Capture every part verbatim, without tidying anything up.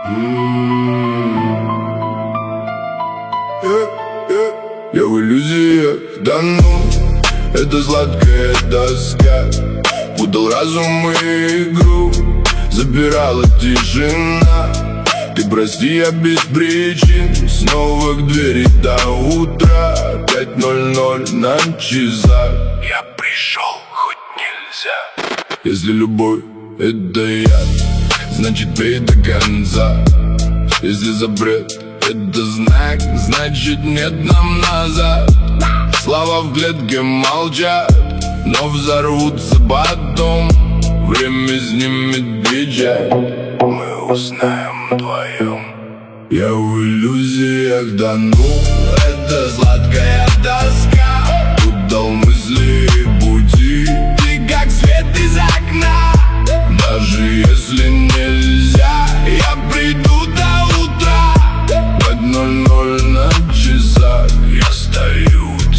Я в иллюзиях, да ну, это сладкая доска. Путал разум и игру, забирала тишина. Ты прости, я без причин, снова к двери до утра. Пять ноль ноль на часах. Я пришел, хоть нельзя. Если любовь это яд, значит пей до конца. Если запрет это знак, значит нет нам назад. Слова в клетке молчат, но взорвутся потом. Время снимет печать, мы узнаем вдвоем. Я в иллюзиях, да ну, это сладкая доска. Удал мысли и пути, ты как свет из окна. Даже если нельзя, я приду до утра. Пять ноль ноль на часах, я стою у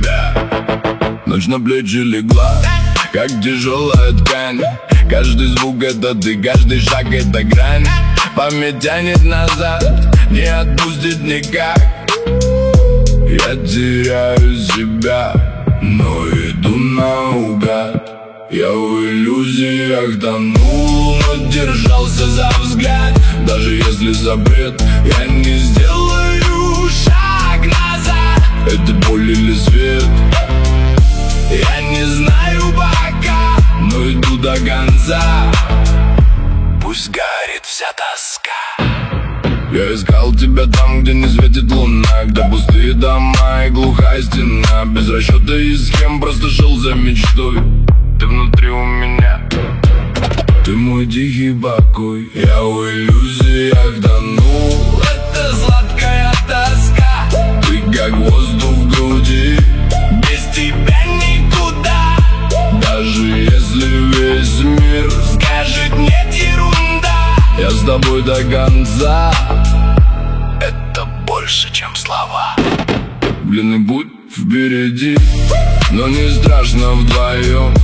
тебя. Ночь на плечи легла, как тяжелая ткань. Каждый звук это ты, каждый шаг это грань. Память тянет назад, не отпустит никак. Я теряю себя, но иду наугад. Я в иллюзиях тонул, но держался за взгляд. Даже если запрет, я не сделаю шаг назад. Это боль или свет, я не знаю пока, но иду до конца. Пусть горит вся тоска. Я искал тебя там, где не светит луна, где пустые дома и глухая стена. Без расчета и схем, просто шел за мечтой. Ты внутри у меня, ты мой тихий покой. Я в иллюзиях тонул, это сладкая тоска. Ты как воздух в груди, без тебя никуда. Даже если весь мир скажет нет, ерунда. Я с тобой до конца, это больше, чем слова. Длинный путь впереди, но не страшно вдвоем.